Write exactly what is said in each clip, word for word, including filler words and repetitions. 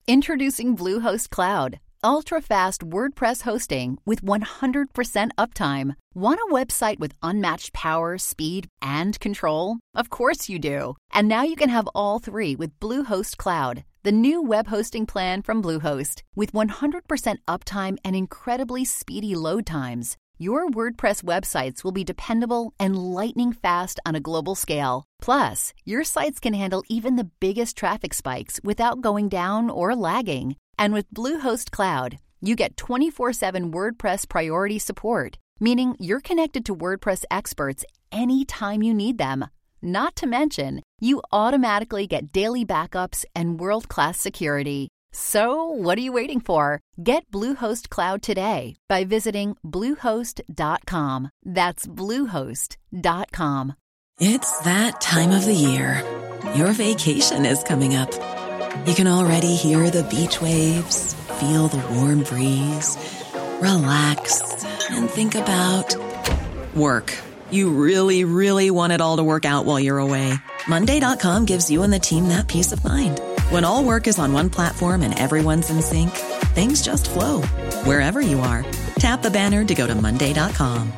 Introducing Bluehost Cloud, ultra-fast WordPress hosting with one hundred percent uptime. Want a website with unmatched power, speed, and control? Of course you do. And now you can have all three with Bluehost Cloud, the new web hosting plan from Bluehost. With one hundred percent uptime and incredibly speedy load times, your WordPress websites will be dependable and lightning fast on a global scale. Plus, your sites can handle even the biggest traffic spikes without going down or lagging. And with Bluehost Cloud, you get twenty-four seven WordPress priority support, meaning you're connected to WordPress experts anytime you need them. Not to mention, you automatically get daily backups and world-class security. So, what are you waiting for? Get Bluehost Cloud today by visiting bluehost dot com. That's bluehost dot com. It's that time of the year. Your vacation is coming up. You can already hear the beach waves, feel the warm breeze, relax, and think about work. You really, really want it all to work out while you're away. Monday dot com gives you and the team that peace of mind. When all work is on one platform and everyone's in sync, things just flow. Wherever you are, tap the banner to go to Monday dot com.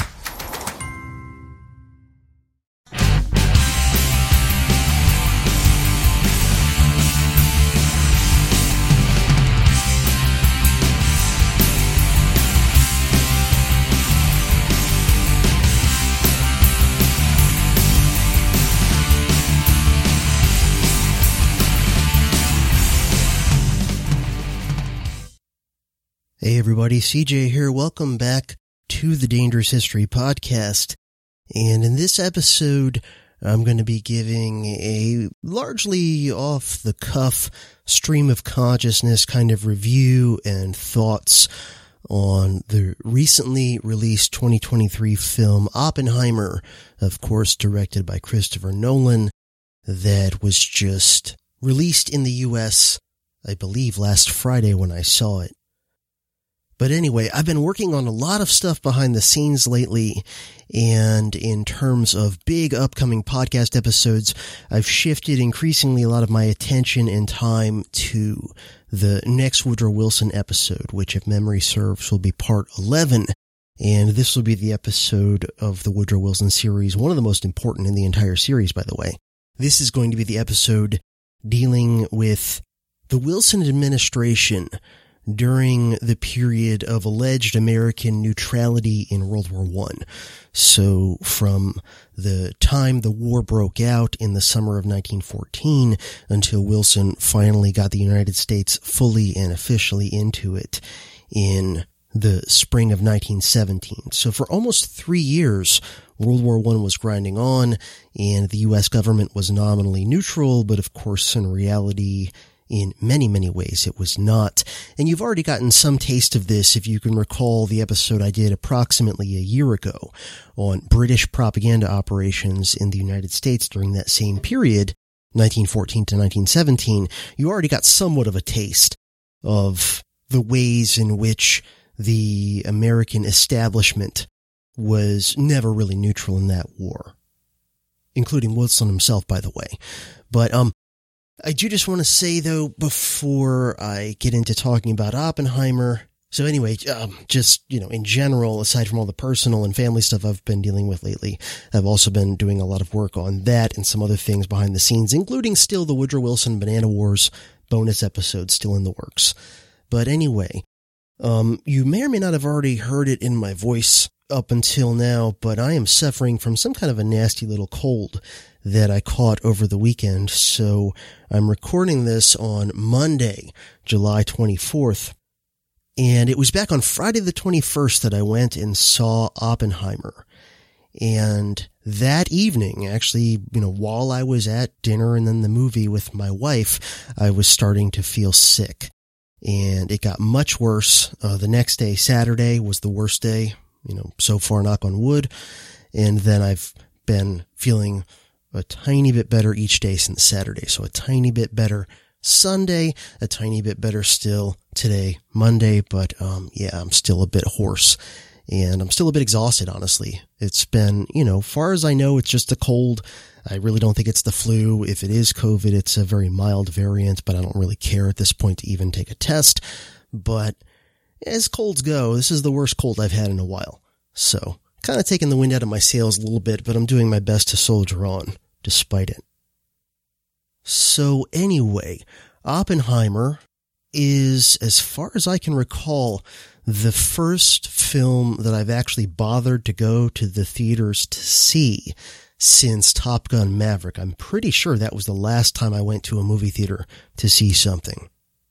Hey everybody, C J here. Welcome back to the Dangerous History Podcast. And in this episode, I'm going to be giving a largely off-the-cuff stream of consciousness kind of review and thoughts on the recently released twenty twenty-three film Oppenheimer, of course directed by Christopher Nolan, that was just released in the U S, I believe, last Friday when I saw it. But anyway, I've been working on a lot of stuff behind the scenes lately, and in terms of big upcoming podcast episodes, I've shifted increasingly a lot of my attention and time to the next Woodrow Wilson episode, which, if memory serves, will be part eleven. And this will be the episode of the Woodrow Wilson series, one of the most important in the entire series, by the way. This is going to be the episode dealing with the Wilson administration during the period of alleged American neutrality in World War One. So from the time the war broke out in the summer of nineteen fourteen until Wilson finally got the United States fully and officially into it in the spring of nineteen seventeen. So for almost three years, World War One was grinding on, and the U S government was nominally neutral, but of course in reality, in many, many ways, it was not. And you've already gotten some taste of this if you can recall the episode I did approximately a year ago on British propaganda operations in the United States during that same period, nineteen fourteen to nineteen seventeen. You already got somewhat of a taste of the ways in which the American establishment was never really neutral in that war, including Wilson himself, by the way. But, um, I do just want to say, though, before I get into talking about Oppenheimer, so anyway, um, just, you know, in general, aside from all the personal and family stuff I've been dealing with lately, I've also been doing a lot of work on that and some other things behind the scenes, including still the Woodrow Wilson Banana Wars bonus episode still in the works. But anyway, um, you may or may not have already heard it in my voice up until now, but I am suffering from some kind of a nasty little cold that I caught over the weekend, so I'm recording this on Monday, July twenty-fourth, and it was back on Friday the twenty-first that I went and saw Oppenheimer. And that evening, actually, you know, while I was at dinner and then the movie with my wife, I was starting to feel sick. And it got much worse. Uh, the next day, Saturday, was the worst day, you know, so far, knock on wood. And then I've been feeling a tiny bit better each day since Saturday. So a tiny bit better Sunday, a tiny bit better still today, Monday. But, um, yeah, I'm still a bit hoarse and I'm still a bit exhausted, honestly. It's been, you know, far as I know, it's just a cold. I really don't think it's the flu. If it is COVID, it's a very mild variant, but I don't really care at this point to even take a test. But as colds go, this is the worst cold I've had in a while. So, kind of taking the wind out of my sails a little bit, but I'm doing my best to soldier on, despite it. So anyway, Oppenheimer is, as far as I can recall, the first film that I've actually bothered to go to the theaters to see since Top Gun Maverick. I'm pretty sure that was the last time I went to a movie theater to see something.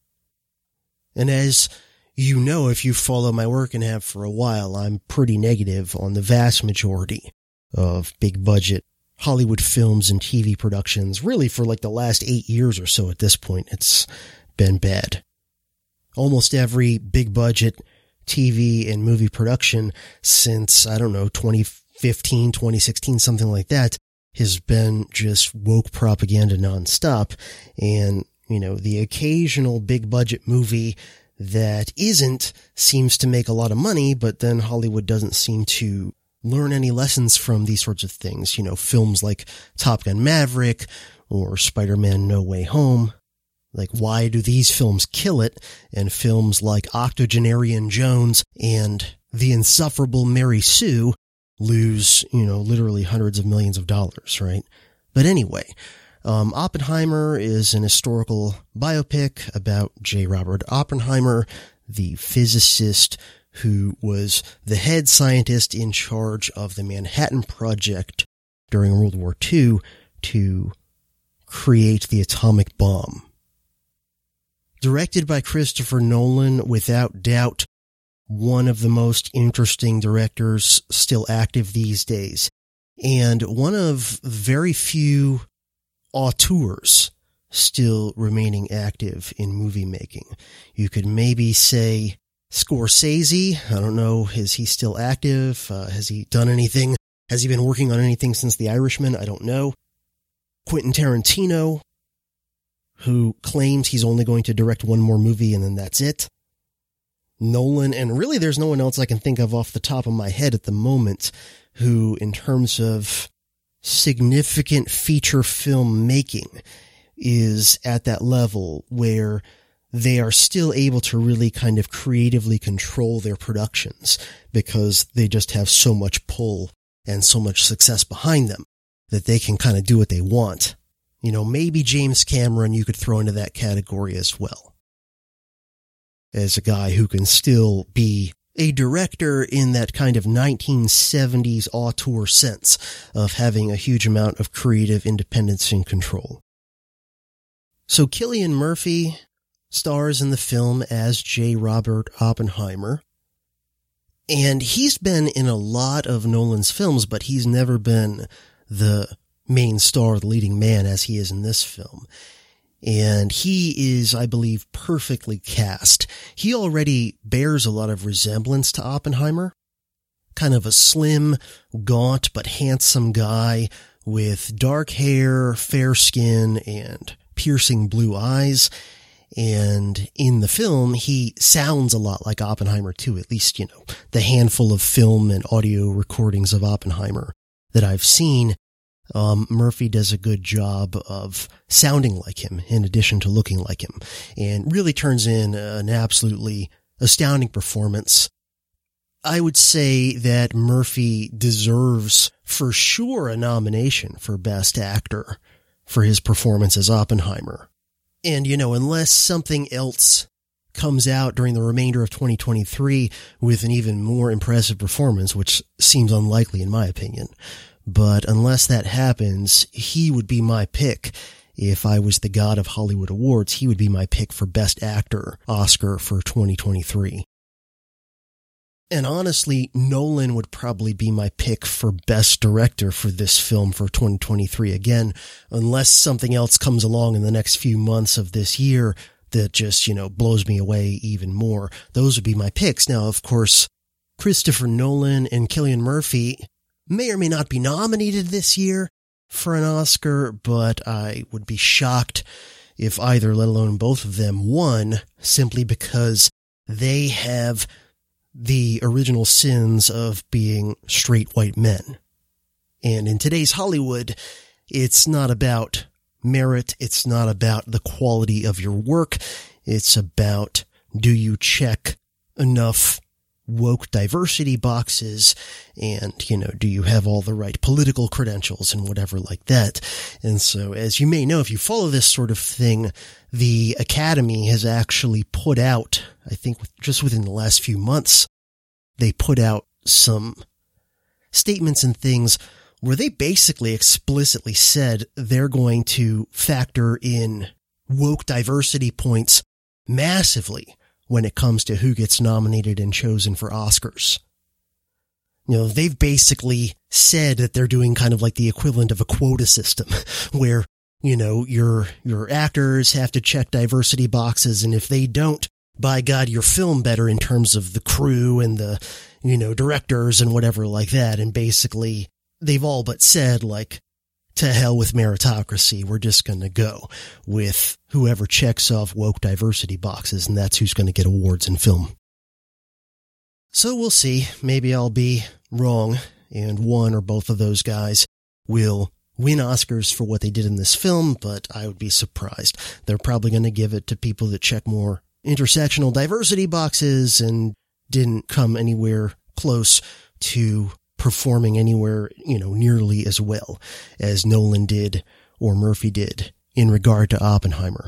And as you know, if you follow my work and have for a while, I'm pretty negative on the vast majority of big budget Hollywood films and T V productions. Really, for like the last eight years or so at this point, it's been bad. Almost every big budget T V and movie production since, I don't know, twenty fifteen, twenty sixteen, something like that, has been just woke propaganda nonstop. And, you know, the occasional big budget movie that isn't seems to make a lot of money, but then Hollywood doesn't seem to learn any lessons from these sorts of things. You know, films like Top Gun Maverick or Spider-Man No Way Home. Like, why do these films kill it? And films like Octogenarian Jones and The Insufferable Mary Sue lose, you know, literally hundreds of millions of dollars, right? But anyway, Um, Oppenheimer is an historical biopic about J. Robert Oppenheimer, the physicist who was the head scientist in charge of the Manhattan Project during World War Two to create the atomic bomb. Directed by Christopher Nolan, without doubt, one of the most interesting directors still active these days, and one of very few auteurs still remaining active in movie making. You could maybe say Scorsese. I don't know, is he still active? Uh, has he done anything? Has he been working on anything since The Irishman? I don't know. Quentin Tarantino, who claims he's only going to direct one more movie and then that's it. Nolan, and really there's no one else I can think of off the top of my head at the moment who, in terms of significant feature film making, is at that level where they are still able to really kind of creatively control their productions because they just have so much pull and so much success behind them that they can kind of do what they want. You know, maybe James Cameron you could throw into that category as well, as a guy who can still be a director in that kind of nineteen seventies auteur sense of having a huge amount of creative independence and control. So Cillian Murphy stars in the film as J. Robert Oppenheimer, and he's been in a lot of Nolan's films, but he's never been the main star, the leading man, as he is in this film. And he is, I believe, perfectly cast. He already bears a lot of resemblance to Oppenheimer. Kind of a slim, gaunt, but handsome guy with dark hair, fair skin, and piercing blue eyes. And in the film, he sounds a lot like Oppenheimer too, at least, you know, the handful of film and audio recordings of Oppenheimer that I've seen. Um, Murphy does a good job of sounding like him in addition to looking like him, and really turns in an absolutely astounding performance. I would say that Murphy deserves for sure a nomination for Best Actor for his performance as Oppenheimer. And, you know, unless something else comes out during the remainder of twenty twenty-three with an even more impressive performance, which seems unlikely in my opinion, but unless that happens, he would be my pick. If I was the god of Hollywood awards, he would be my pick for Best Actor Oscar for twenty twenty-three. And honestly, Nolan would probably be my pick for Best Director for this film for twenty twenty-three. Again, unless something else comes along in the next few months of this year that just, you know, blows me away even more. Those would be my picks. Now, of course, Christopher Nolan and Cillian Murphy may or may not be nominated this year for an Oscar, but I would be shocked if either, let alone both of them, won, simply because they have the original sins of being straight white men. And in today's Hollywood, it's not about merit. It's not about the quality of your work. It's about, do you check enough woke diversity boxes, and, you know, do you have all the right political credentials and whatever like that. And so, as you may know, if you follow this sort of thing, the Academy has actually put out, I think just within the last few months, they put out some statements and things where they basically explicitly said they're going to factor in woke diversity points massively when it comes to who gets nominated and chosen for Oscars. You know, they've basically said that they're doing kind of like the equivalent of a quota system where, you know, your, your actors have to check diversity boxes. And if they don't, by God, your film better in terms of the crew and the, you know, directors and whatever like that. And basically they've all but said, like, to hell with meritocracy. We're just going to go with whoever checks off woke diversity boxes, and that's who's going to get awards in film. So we'll see. Maybe I'll be wrong, and one or both of those guys will win Oscars for what they did in this film, but I would be surprised. They're probably going to give it to people that check more intersectional diversity boxes and didn't come anywhere close to performing anywhere, you know, nearly as well as Nolan did or Murphy did in regard to Oppenheimer.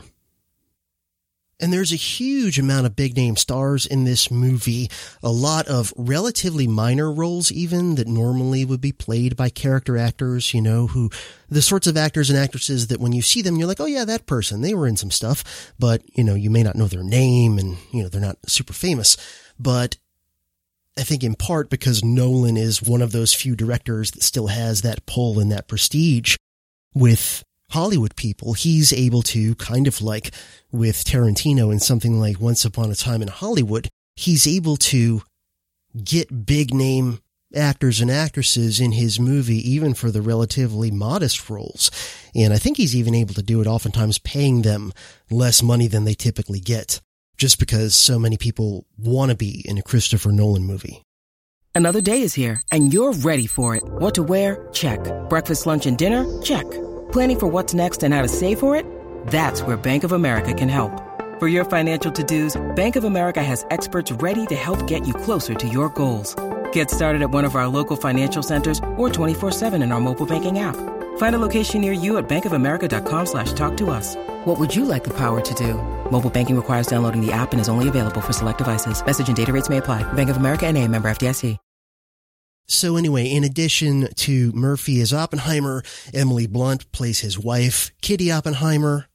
And there's a huge amount of big name stars in this movie, a lot of relatively minor roles even that normally would be played by character actors, you know, who, the sorts of actors and actresses that when you see them, you're like, oh yeah, that person, they were in some stuff, but, you know, you may not know their name and, you know, they're not super famous. But I think in part because Nolan is one of those few directors that still has that pull and that prestige with Hollywood people, he's able to, kind of like with Tarantino in something like Once Upon a Time in Hollywood, he's able to get big name actors and actresses in his movie, even for the relatively modest roles. And I think he's even able to do it oftentimes paying them less money than they typically get, just because so many people want to be in a Christopher Nolan movie. Another day is here, and you're ready for it. What to wear? Check. Breakfast, lunch, and dinner? Check. Planning for what's next and how to save for it? That's where Bank of America can help. For your financial to-dos, Bank of America has experts ready to help get you closer to your goals. Get started at one of our local financial centers or twenty-four seven in our mobile banking app. Find a location near you at bankofamerica.com slash talk to us. What would you like the power to do? Mobile banking requires downloading the app and is only available for select devices. Message and data rates may apply. Bank of America N A, member F D I C. So anyway, in addition to Murphy as Oppenheimer, Emily Blunt plays his wife, Kitty Oppenheimer.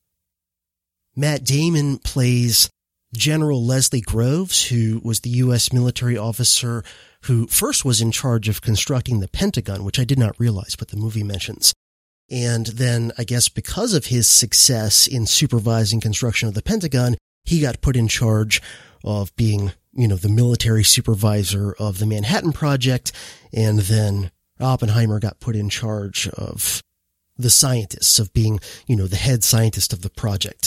Matt Damon plays General Leslie Groves, who was the U S military officer who first was in charge of constructing the Pentagon, which I did not realize, but the movie mentions. And then, I guess because of his success in supervising construction of the Pentagon, he got put in charge of being, you know, the military supervisor of the Manhattan Project. And then Oppenheimer got put in charge of the scientists, of being, you know, the head scientist of the project.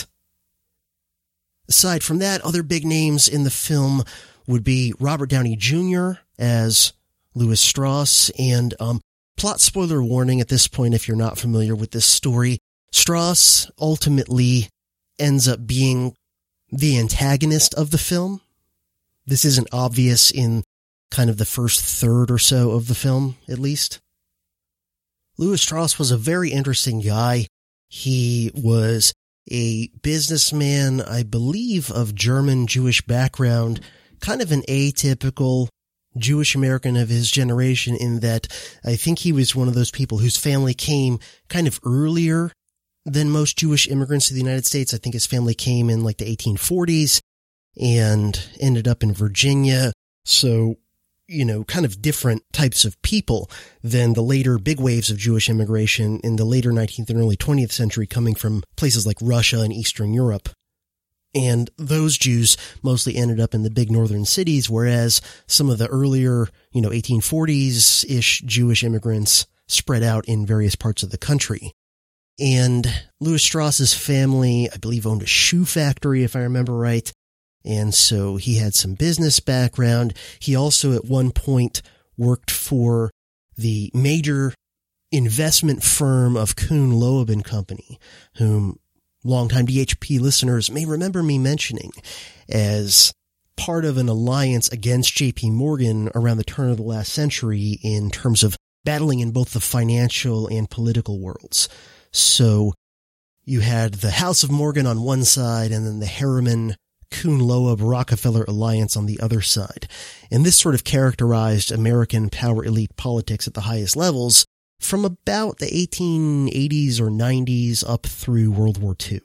Aside from that, other big names in the film would be Robert Downey Junior as Louis Strauss, and um, plot spoiler warning at this point if you're not familiar with this story. Strauss ultimately ends up being the antagonist of the film. This isn't obvious in kind of the first third or so of the film, at least. Louis Strauss was a very interesting guy. He was a businessman, I believe, of German Jewish background, kind of an atypical Jewish American of his generation in that I think he was one of those people whose family came kind of earlier than most Jewish immigrants to the United States. I think his family came in like the eighteen forties and ended up in Virginia. So, you know, kind of different types of people than the later big waves of Jewish immigration in the later nineteenth and early twentieth century coming from places like Russia and Eastern Europe. And those Jews mostly ended up in the big northern cities, whereas some of the earlier, you know, eighteen forties-ish Jewish immigrants spread out in various parts of the country. And Louis Strauss's family, I believe, owned a shoe factory, if I remember right. and so he had some business background. He also at one point worked for the major investment firm of Kuhn, Loeb and Company, whom longtime D H P listeners may remember me mentioning as part of an alliance against J P Morgan around the turn of the last century in terms of battling in both the financial and political worlds. So you had the House of Morgan on one side and then the Harriman, Kuhn, Loeb, Rockefeller alliance on the other side. And this sort of characterized American power elite politics at the highest levels from about the eighteen eighties or nineties up through World War Two.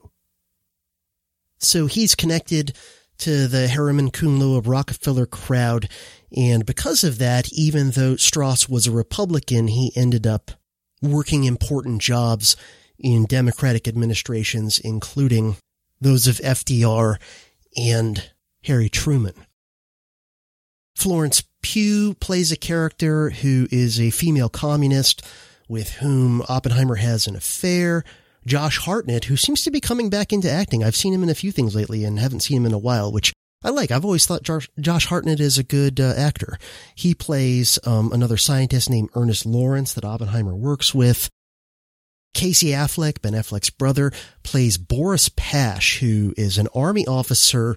So he's connected to the Harriman, Kuhn, Loeb, Rockefeller crowd, and because of that, even though Strauss was a Republican, he ended up working important jobs in Democratic administrations, including those of F D R and Harry Truman. Florence Pugh plays a character who is a female communist with whom Oppenheimer has an affair. Josh Hartnett, who seems to be coming back into acting. I've seen him in a few things lately and haven't seen him in a while, which I like. I've always thought Josh, Josh Hartnett is a good uh, actor. He plays um, another scientist named Ernest Lawrence that Oppenheimer works with. Casey Affleck, Ben Affleck's brother, plays Boris Pash, who is an army officer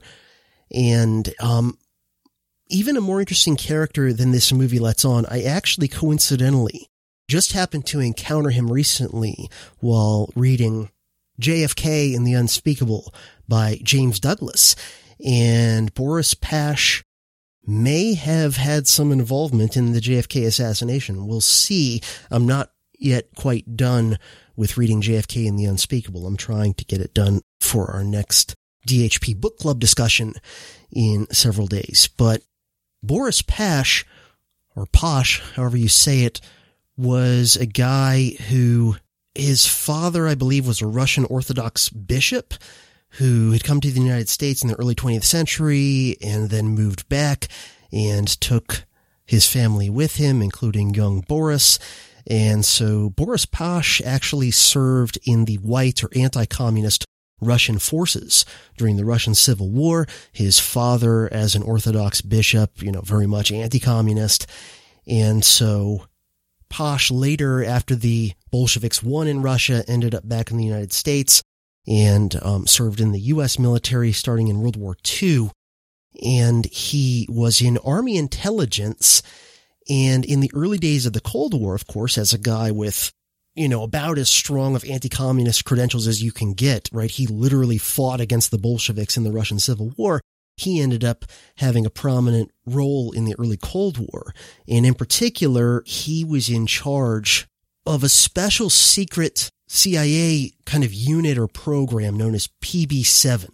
and um, even a more interesting character than this movie lets on. I actually coincidentally just happened to encounter him recently while reading J F K and the Unspeakable by James Douglas. And Boris Pash may have had some involvement in the J F K assassination. We'll see. I'm not yet quite done with reading J F K and the Unspeakable. I'm trying to get it done for our next D H P book club discussion in several days. But Boris Pash, or Posh, however you say it, was a guy who, his father, I believe, was a Russian Orthodox bishop who had come to the United States in the early twentieth century and then moved back and took his family with him, including young Boris. And so Boris Pash actually served in the white or anti-communist Russian forces during the Russian Civil War. His father, as an Orthodox bishop, you know, very much anti-communist. And so Pash later, after the Bolsheviks won in Russia, ended up back in the United States and um, served in the U S military starting in World War Two. And he was in Army intelligence. And in the early days of the Cold War, of course, as a guy with, you know, about as strong of anti-communist credentials as you can get, right? He literally fought against the Bolsheviks in the Russian Civil War. He ended up having a prominent role in the early Cold War. And in particular, he was in charge of a special secret C I A kind of unit or program known as P B seven.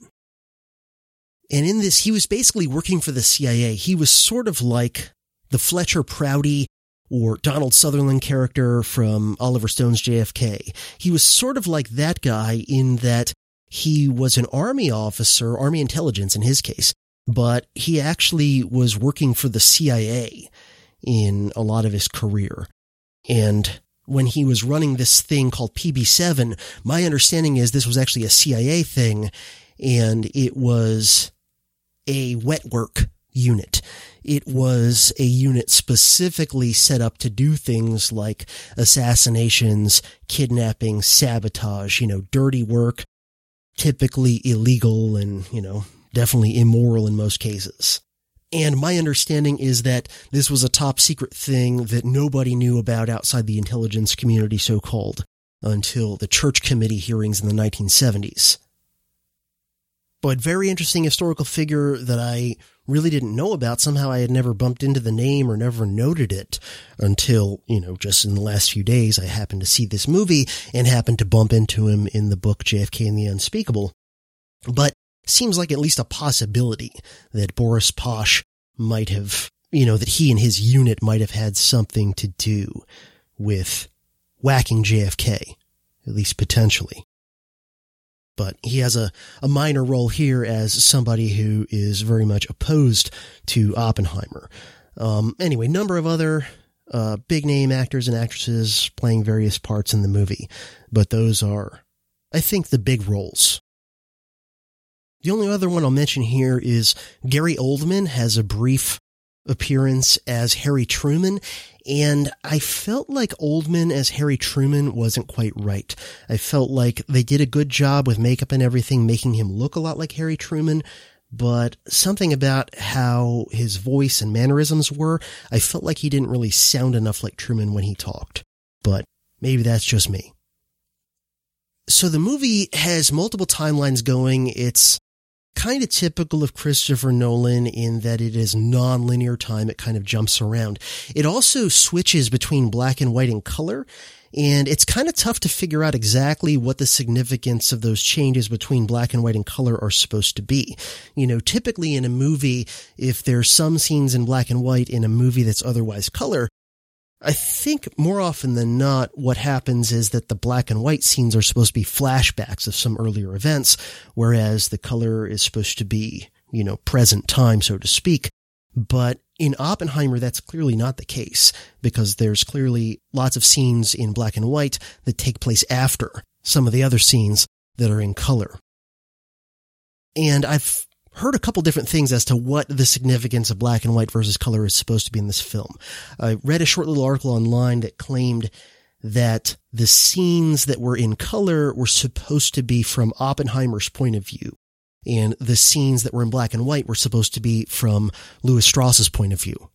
And in this, he was basically working for the C I A. He was sort of like the Fletcher Prouty or Donald Sutherland character from Oliver Stone's J F K. He was sort of like that guy in that he was an army officer, army intelligence in his case, but he actually was working for the C I A in a lot of his career. And when he was running this thing called P B seven, my understanding is this was actually a C I A thing, and it was a wet work unit. It was a unit specifically set up to do things like assassinations, kidnapping, sabotage, you know, dirty work, typically illegal and, you know, definitely immoral in most cases. And my understanding is that this was a top secret thing that nobody knew about outside the intelligence community, so-called, until the Church Committee hearings in the nineteen seventies. But very interesting historical figure that I really didn't know about. Somehow I had never bumped into the name or never noted it until, you know, just in the last few days I happened to see this movie and happened to bump into him in the book J F K and the Unspeakable. But seems like at least a possibility that Boris Pash might have, you know, that he and his unit might have had something to do with whacking J F K, at least potentially. But he has a, a minor role here as somebody who is very much opposed to Oppenheimer. Um, anyway, number of other uh, big-name actors and actresses playing various parts in the movie. But those are, I think, the big roles. The only other one I'll mention here is Gary Oldman has a brief appearance as Harry Truman, and I felt like Oldman as Harry Truman wasn't quite right. I felt like they did a good job with makeup and everything, making him look a lot like Harry Truman, but something about how his voice and mannerisms were, I felt like he didn't really sound enough like Truman when he talked. But maybe that's just me. So the movie has multiple timelines going. It's kind of typical of Christopher Nolan in that it is non-linear time. It kind of jumps around. It also switches between black and white and color, and it's kind of tough to figure out exactly what the significance of those changes between black and white and color are supposed to be. You know, typically in a movie, if there's some scenes in black and white in a movie that's otherwise color, I think more often than not, what happens is that the black and white scenes are supposed to be flashbacks of some earlier events, whereas the color is supposed to be, you know, present time, so to speak. But in Oppenheimer, that's clearly not the case, because there's clearly lots of scenes in black and white that take place after some of the other scenes that are in color. And I've heard a couple different things as to what the significance of black and white versus color is supposed to be in this film. I read a short little article online that claimed that the scenes that were in color were supposed to be from Oppenheimer's point of view, and the scenes that were in black and white were supposed to be from Lewis Strauss's point of view.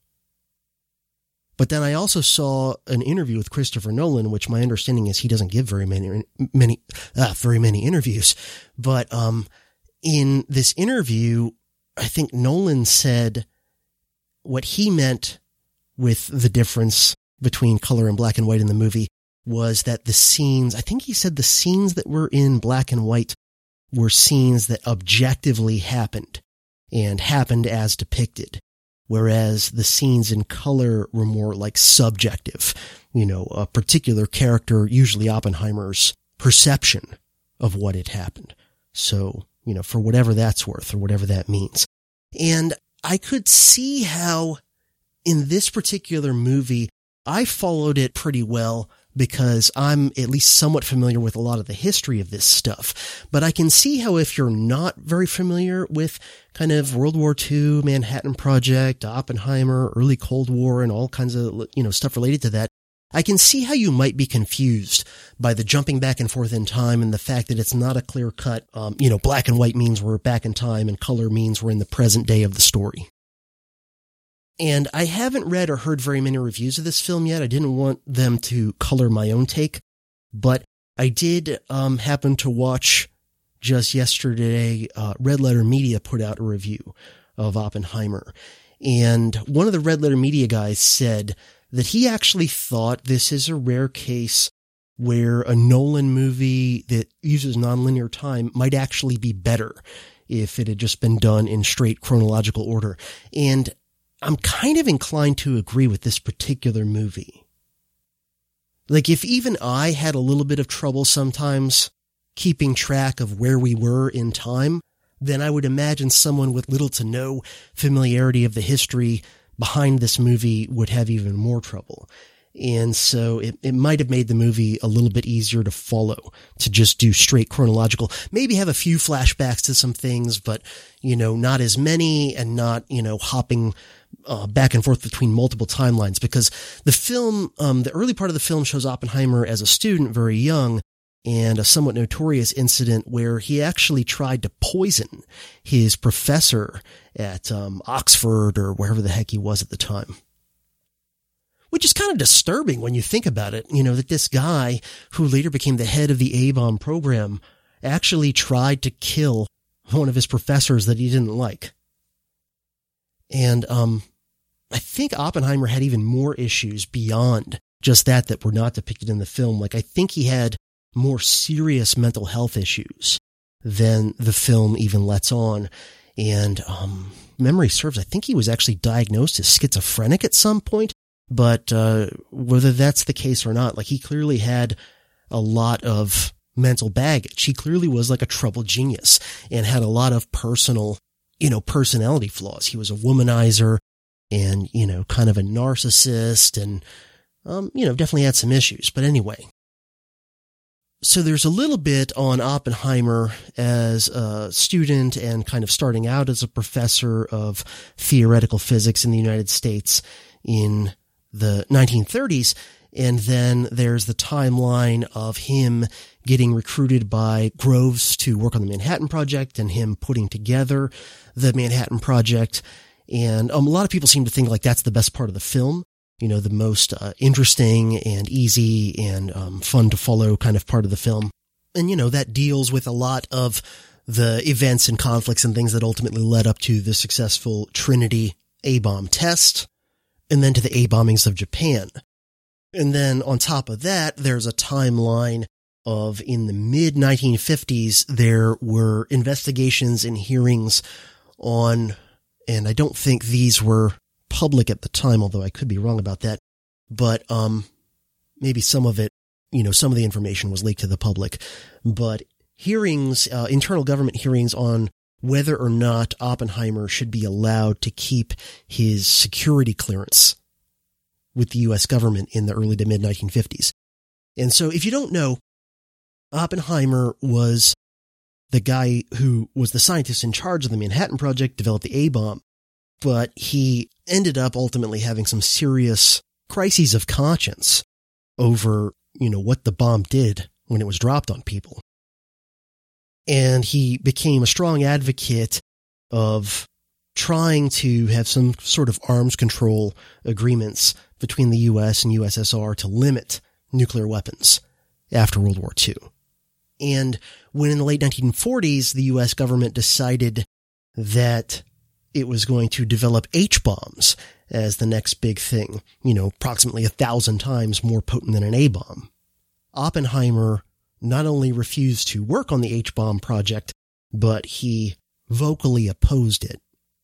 But then I also saw an interview with Christopher Nolan, which my understanding is he doesn't give very many, many, uh, very many interviews, but, um, in this interview, I think Nolan said what he meant with the difference between color and black and white in the movie was that the scenes, I think he said the scenes that were in black and white were scenes that objectively happened and happened as depicted, whereas the scenes in color were more like subjective, you know, a particular character, usually Oppenheimer's perception of what had happened. So, you know, for whatever that's worth or whatever that means. And I could see how in this particular movie, I followed it pretty well because I'm at least somewhat familiar with a lot of the history of this stuff. But I can see how if you're not very familiar with kind of World War Two, Manhattan Project, Oppenheimer, early Cold War, and all kinds of, you know, stuff related to that, I can see how you might be confused by the jumping back and forth in time and the fact that it's not a clear cut, um, you know, black and white means we're back in time and color means we're in the present day of the story. And I haven't read or heard very many reviews of this film yet. I didn't want them to color my own take, but I did um, happen to watch just yesterday, uh, Red Letter Media put out a review of Oppenheimer. And one of the Red Letter Media guys said that he actually thought this is a rare case where a Nolan movie that uses nonlinear time might actually be better if it had just been done in straight chronological order. And I'm kind of inclined to agree with this particular movie. Like, if even I had a little bit of trouble sometimes keeping track of where we were in time, then I would imagine someone with little to no familiarity of the history behind this movie would have even more trouble. And so it, it might have made the movie a little bit easier to follow, to just do straight chronological, maybe have a few flashbacks to some things, but, you know, not as many and not, you know, hopping uh, back and forth between multiple timelines, because the film, um, the early part of the film shows Oppenheimer as a student, very young, and a somewhat notorious incident where he actually tried to poison his professor at um, Oxford or wherever the heck he was at the time. Which is kind of disturbing when you think about it, you know, that this guy who later became the head of the A-bomb program actually tried to kill one of his professors that he didn't like. And um, I think Oppenheimer had even more issues beyond just that that were not depicted in the film. Like, I think he had more serious mental health issues than the film even lets on. And um, memory serves, I think he was actually diagnosed as schizophrenic at some point. But uh, whether that's the case or not, like, he clearly had a lot of mental baggage. He clearly was like a troubled genius and had a lot of personal, you know, personality flaws. He was a womanizer and, you know, kind of a narcissist and, um, you know, definitely had some issues. But anyway, So there's a little bit on Oppenheimer as a student and kind of starting out as a professor of theoretical physics in the United States in the nineteen thirties. And then there's the timeline of him getting recruited by Groves to work on the Manhattan Project and him putting together the Manhattan Project. And um, a lot of people seem to think like that's the best part of the film, you know, the most uh, interesting and easy and um, fun to follow kind of part of the film. And, you know, that deals with a lot of the events and conflicts and things that ultimately led up to the successful Trinity A-bomb test and then to the A-bombings of Japan. And then on top of that, there's a timeline of in the mid nineteen fifties, there were investigations and hearings on, and I don't think these were public at the time, although I could be wrong about that, but um, maybe some of it, you know, some of the information was leaked to the public. But hearings, uh, internal government hearings on whether or not Oppenheimer should be allowed to keep his security clearance with the U S government in the early to mid nineteen fifties. And so if you don't know, Oppenheimer was the guy who was the scientist in charge of the Manhattan Project, developed the A-bomb, but he ended up ultimately having some serious crises of conscience over, you know, what the bomb did when it was dropped on people. And he became a strong advocate of trying to have some sort of arms control agreements between the U S and U S S R to limit nuclear weapons after World War Two. And when in the late nineteen forties, the U S government decided that it was going to develop H-bombs as the next big thing, you know, approximately a thousand times more potent than an A-bomb, Oppenheimer not only refused to work on the H-bomb project, but he vocally opposed it.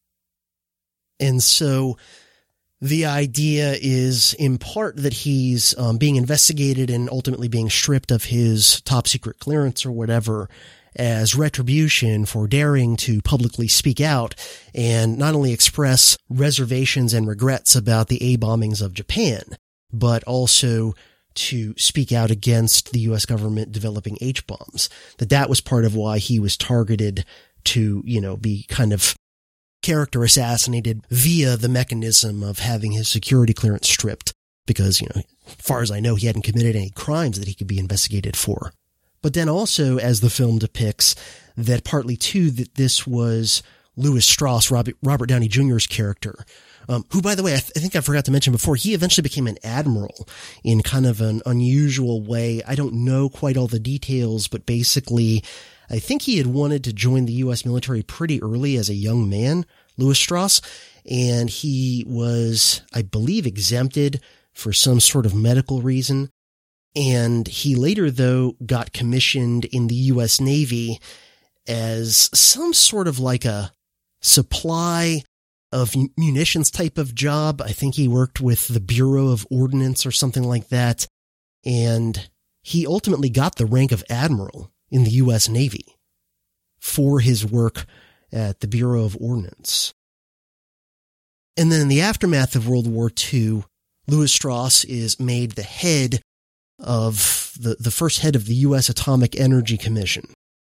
And so the idea is in part that he's um, being investigated and ultimately being stripped of his top secret clearance or whatever as retribution for daring to publicly speak out and not only express reservations and regrets about the A-bombings of Japan, but also to speak out against the U S government developing H-bombs. That that was part of why he was targeted to, you know, be kind of character assassinated via the mechanism of having his security clearance stripped because, you know, as far as I know, he hadn't committed any crimes that he could be investigated for. But then also, as the film depicts, that partly too, that this was Louis Strauss, Robert, Robert Downey Junior's character, um, who, by the way, I, th- I think I forgot to mention before, he eventually became an admiral in kind of an unusual way. I don't know quite all the details, but basically, I think he had wanted to join the U S military pretty early as a young man, Louis Strauss, and he was, I believe, exempted for some sort of medical reason. And he later, though, got commissioned in the U S Navy as some sort of like a supply of munitions type of job. I think he worked with the Bureau of Ordnance or something like that. And he ultimately got the rank of admiral in the U S Navy for his work at the Bureau of Ordnance. And then in the aftermath of World War Two, Louis Strauss is made the head of the, the first head of the U S Atomic Energy Commission.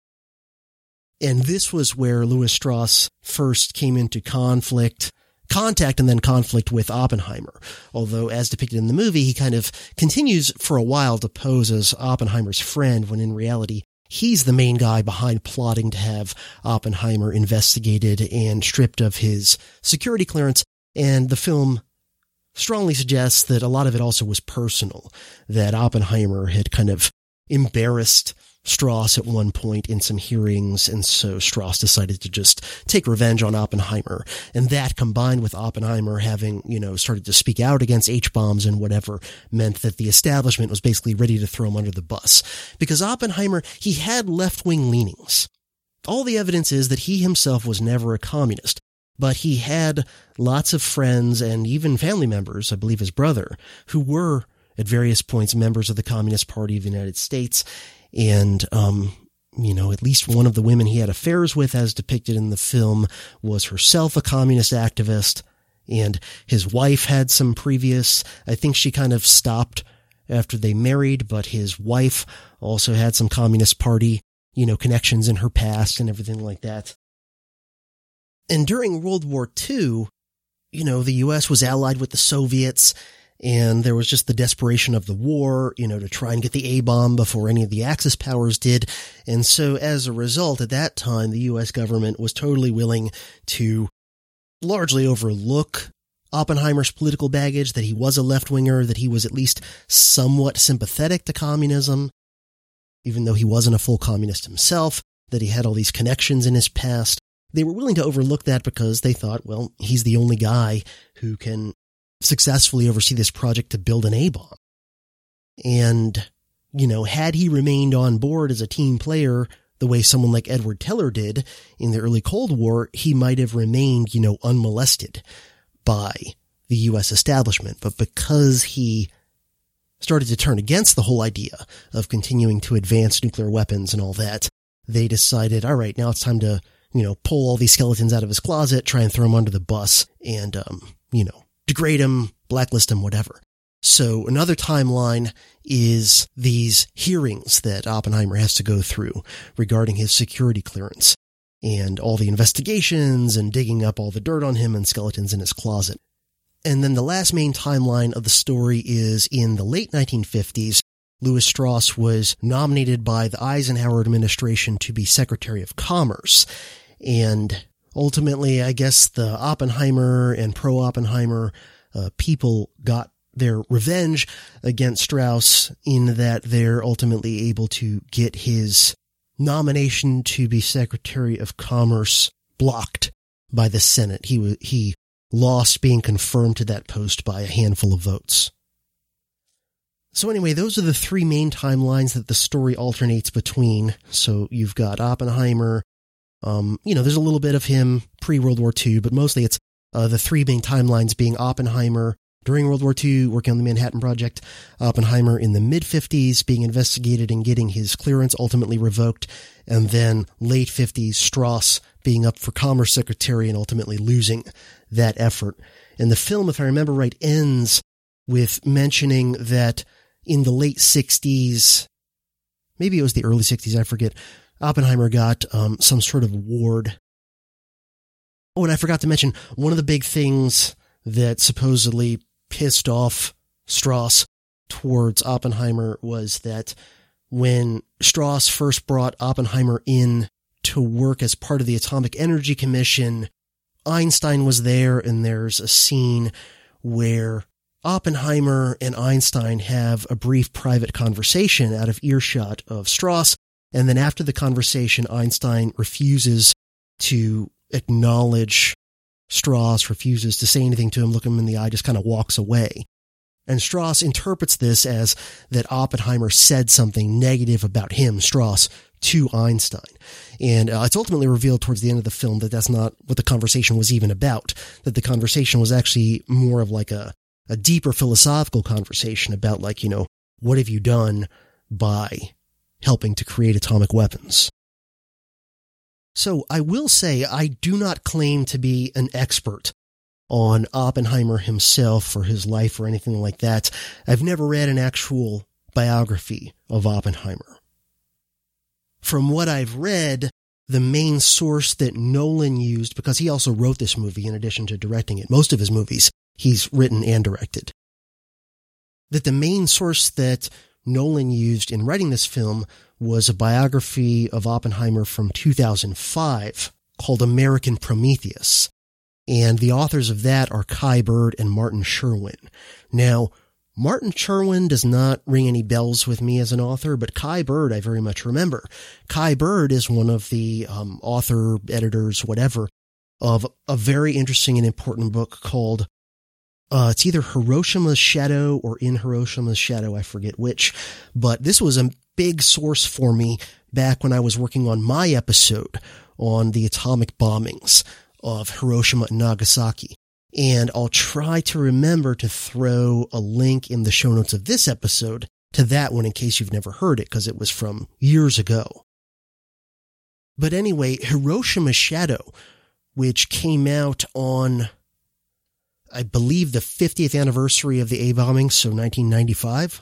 And this was where Louis Strauss first came into conflict, contact and then conflict with Oppenheimer. Although, as depicted in the movie, he kind of continues for a while to pose as Oppenheimer's friend when in reality, he's the main guy behind plotting to have Oppenheimer investigated and stripped of his security clearance. And the film strongly suggests that a lot of it also was personal, that Oppenheimer had kind of embarrassed Strauss at one point in some hearings, and so Strauss decided to just take revenge on Oppenheimer. And that, combined with Oppenheimer having, you know, started to speak out against H-bombs and whatever, meant that the establishment was basically ready to throw him under the bus. Because Oppenheimer, he had left-wing leanings. All the evidence is that he himself was never a communist, but he had lots of friends and even family members, I believe his brother, who were at various points members of the Communist Party of the United States. And, um, you know, at least one of the women he had affairs with, as depicted in the film, was herself a communist activist. And his wife had some previous, I think she kind of stopped after they married, but his wife also had some Communist Party, you know, connections in her past and everything like that. And during World War Two, you know, the U S was allied with the Soviets, and there was just the desperation of the war, you know, to try and get the A-bomb before any of the Axis powers did. And so as a result, at that time, the U S government was totally willing to largely overlook Oppenheimer's political baggage, that he was a left-winger, that he was at least somewhat sympathetic to communism, even though he wasn't a full communist himself, that he had all these connections in his past. They were willing to overlook that because they thought, well, he's the only guy who can successfully oversee this project to build an A-bomb. And, you know, had he remained on board as a team player the way someone like Edward Teller did in the early Cold War, he might have remained, you know, unmolested by the U S establishment. But because he started to turn against the whole idea of continuing to advance nuclear weapons and all that, they decided, all right, now it's time to, you know, pull all these skeletons out of his closet, try and throw him under the bus and, um, you know, degrade him, blacklist him, whatever. So another timeline is these hearings that Oppenheimer has to go through regarding his security clearance and all the investigations and digging up all the dirt on him and skeletons in his closet. And then the last main timeline of the story is in the late nineteen fifties, Louis Strauss was nominated by the Eisenhower administration to be Secretary of Commerce. And ultimately, I guess the Oppenheimer and pro-Oppenheimer uh, people got their revenge against Strauss in that they're ultimately able to get his nomination to be Secretary of Commerce blocked by the Senate. He w- he lost being confirmed to that post by a handful of votes. So anyway, those are the three main timelines that the story alternates between. So you've got Oppenheimer. Um, you know, there's a little bit of him pre-World War Two, but mostly it's uh, the three main timelines being Oppenheimer during World War Two, working on the Manhattan Project, Oppenheimer in the mid-fifties, being investigated and getting his clearance ultimately revoked, and then late fifties, Strauss being up for Commerce Secretary and ultimately losing that effort. And the film, if I remember right, ends with mentioning that in the late sixties, maybe it was the early sixties, I forget, Oppenheimer got um, some sort of award. Oh, and I forgot to mention, one of the big things that supposedly pissed off Strauss towards Oppenheimer was that when Strauss first brought Oppenheimer in to work as part of the Atomic Energy Commission, Einstein was there, and there's a scene where Oppenheimer and Einstein have a brief private conversation out of earshot of Strauss, and then after the conversation, Einstein refuses to acknowledge Strauss, refuses to say anything to him, look him in the eye, just kind of walks away. And Strauss interprets this as that Oppenheimer said something negative about him, Strauss, to Einstein. And uh, it's ultimately revealed towards the end of the film that that's not what the conversation was even about, that the conversation was actually more of like a, a deeper philosophical conversation about, like, you know, what have you done by helping to create atomic weapons? So I will say I do not claim to be an expert on Oppenheimer himself or his life or anything like that. I've never read an actual biography of Oppenheimer. From what I've read, the main source that Nolan used, because he also wrote this movie in addition to directing it, most of his movies he's written and directed, that the main source that Nolan used in writing this film was a biography of Oppenheimer from two thousand five called American Prometheus. And the authors of that are Kai Bird and Martin Sherwin. Now, Martin Sherwin does not ring any bells with me as an author, but Kai Bird I very much remember. Kai Bird is one of the um, author, editors, whatever, of a very interesting and important book called Uh, it's either Hiroshima's Shadow or In Hiroshima's Shadow, I forget which, but this was a big source for me back when I was working on my episode on the atomic bombings of Hiroshima and Nagasaki. And I'll try to remember to throw a link in the show notes of this episode to that one in case you've never heard it, because it was from years ago. But anyway, Hiroshima's Shadow, which came out on, I believe, the fiftieth anniversary of the A-bombing, so nineteen ninety-five.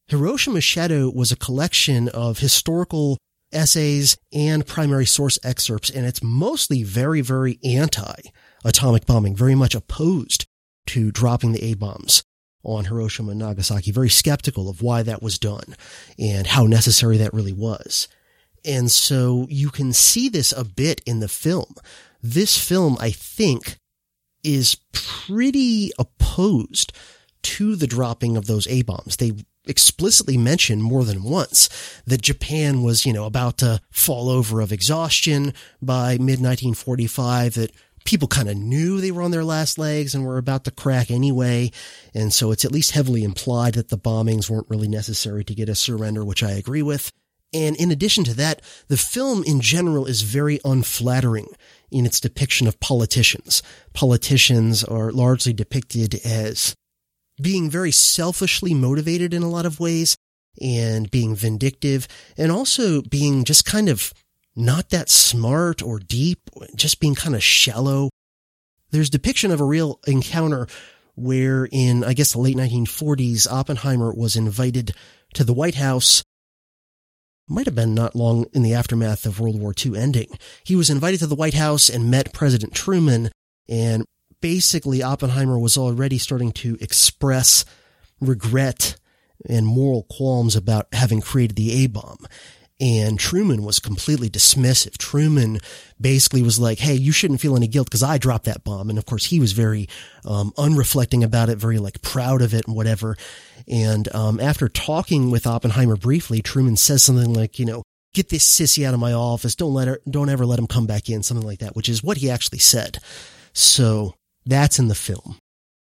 Hiroshima Shadow was a collection of historical essays and primary source excerpts, and it's mostly very, very anti-atomic bombing, very much opposed to dropping the A-bombs on Hiroshima and Nagasaki, very skeptical of why that was done and how necessary that really was. And so you can see this a bit in the film. This film, I think, is pretty opposed to the dropping of those A-bombs. They explicitly mention more than once that Japan was, you know, about to fall over of exhaustion by mid nineteen forty-five, that people kind of knew they were on their last legs and were about to crack anyway. And so it's at least heavily implied that the bombings weren't really necessary to get a surrender, which I agree with. And in addition to that, the film in general is very unflattering in its depiction of politicians. Politicians are largely depicted as being very selfishly motivated in a lot of ways and being vindictive, and also being just kind of not that smart or deep, just being kind of shallow. There's depiction of a real encounter where in, I guess, the late nineteen forties, Oppenheimer was invited to the White House. Might have been not long in the aftermath of World War Two ending. He was invited to the White House and met President Truman, and basically Oppenheimer was already starting to express regret and moral qualms about having created the A-bomb. And Truman was completely dismissive. Truman basically was like, hey, you shouldn't feel any guilt because I dropped that bomb. And of course, he was very um, unreflecting about it, very like proud of it and whatever. And um, after talking with Oppenheimer briefly, Truman says something like, you know, get this sissy out of my office. Don't let her, don't ever let him come back in, something like that, which is what he actually said. So that's in the film.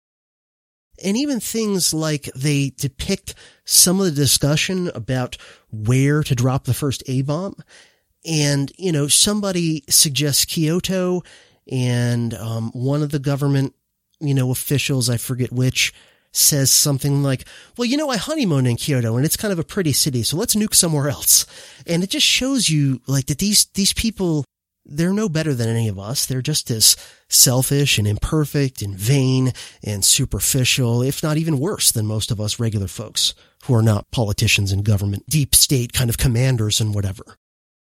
And even things like they depict some of the discussion about where to drop the first A-bomb. And, you know, somebody suggests Kyoto, and um, one of the government, you know, officials, I forget which, says something like, well, you know, I honeymooned in Kyoto and it's kind of a pretty city, so let's nuke somewhere else. And it just shows you like that these, these people, they're no better than any of us. They're just as selfish and imperfect and vain and superficial, if not even worse than most of us regular folks who are not politicians and government, deep state kind of commanders and whatever.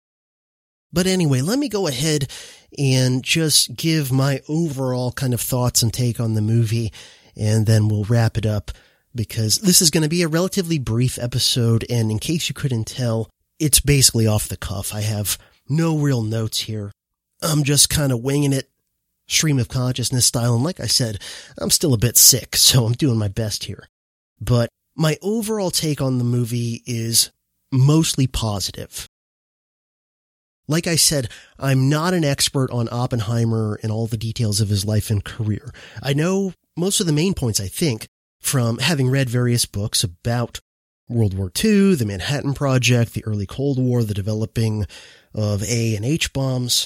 But anyway, let me go ahead and just give my overall kind of thoughts and take on the movie, and then we'll wrap it up, because this is going to be a relatively brief episode, and in case you couldn't tell, it's basically off the cuff. I have no real notes here. I'm just kind of winging it, stream of consciousness style. And like I said, I'm still a bit sick, so I'm doing my best here. But my overall take on the movie is mostly positive. Like I said, I'm not an expert on Oppenheimer and all the details of his life and career. I know most of the main points, I think, from having read various books about World War Two, the Manhattan Project, the early Cold War, the developing of A and H bombs.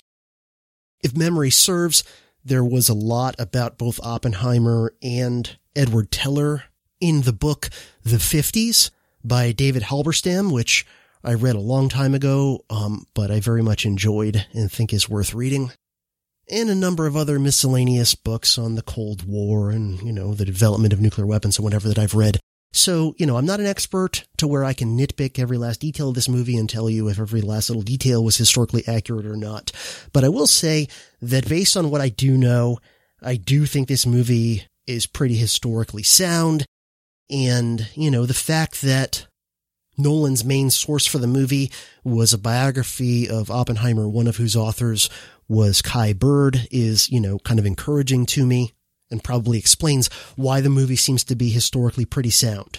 If memory serves, there was a lot about both Oppenheimer and Edward Teller in the book The fifties by David Halberstam, which I read a long time ago, um, but I very much enjoyed and think is worth reading. And a number of other miscellaneous books on the Cold War and, you know, the development of nuclear weapons and whatever that I've read. So, you know, I'm not an expert to where I can nitpick every last detail of this movie and tell you if every last little detail was historically accurate or not. But I will say that based on what I do know, I do think this movie is pretty historically sound. And, you know, the fact that Nolan's main source for the movie was a biography of Oppenheimer, one of whose authors was Kai Bird, is, you know, kind of encouraging to me, and probably explains why the movie seems to be historically pretty sound.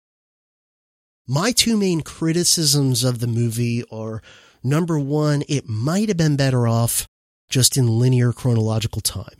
My two main criticisms of the movie are, number one, it might have been better off just in linear chronological time.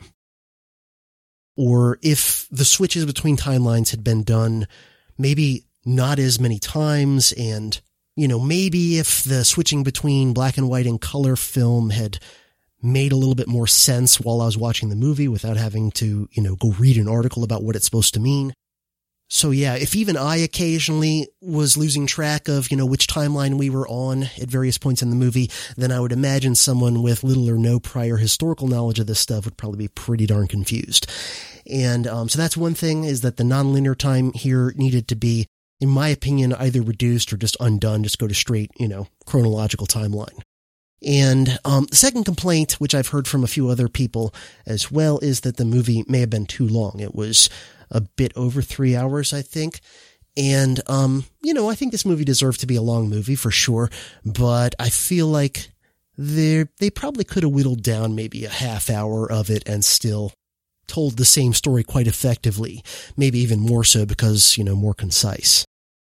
Or if the switches between timelines had been done maybe not as many times, and, you know, maybe if the switching between black and white and color film had made a little bit more sense while I was watching the movie without having to, you know, go read an article about what it's supposed to mean. So yeah, if even I occasionally was losing track of, you know, which timeline we were on at various points in the movie, then I would imagine someone with little or no prior historical knowledge of this stuff would probably be pretty darn confused. And um, so that's one thing, is that the nonlinear time here needed to be in my opinion, either reduced or just undone, just go to straight, you know, chronological timeline. And um, the second complaint, which I've heard from a few other people as well, is that the movie may have been too long. It was a bit over three hours, I think. And, um, you know, I think this movie deserved to be a long movie for sure, but I feel like they they probably could have whittled down maybe a half hour of it and still told the same story quite effectively, maybe even more so because, you know, more concise.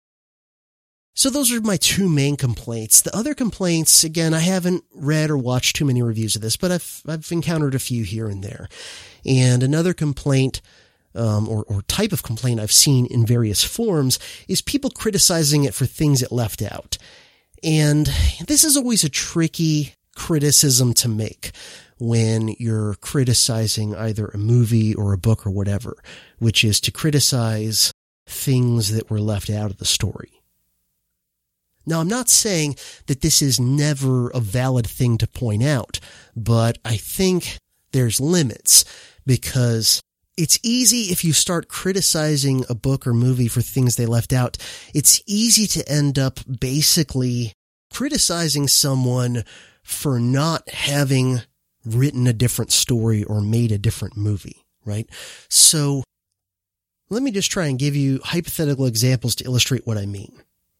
So those are my two main complaints. The other complaints, again, I haven't read or watched too many reviews of this, but I've I've encountered a few here and there. And another complaint, um, or, or type of complaint I've seen in various forms is people criticizing it for things it left out. And this is always a tricky criticism to make when you're criticizing either a movie or a book or whatever, which is to criticize things that were left out of the story. Now, I'm not saying that this is never a valid thing to point out, but I think there's limits because it's easy if you start criticizing a book or movie for things they left out. It's easy to end up basically criticizing someone for not having written a different story or made a different movie, right? So let me just try and give you hypothetical examples to illustrate what I mean.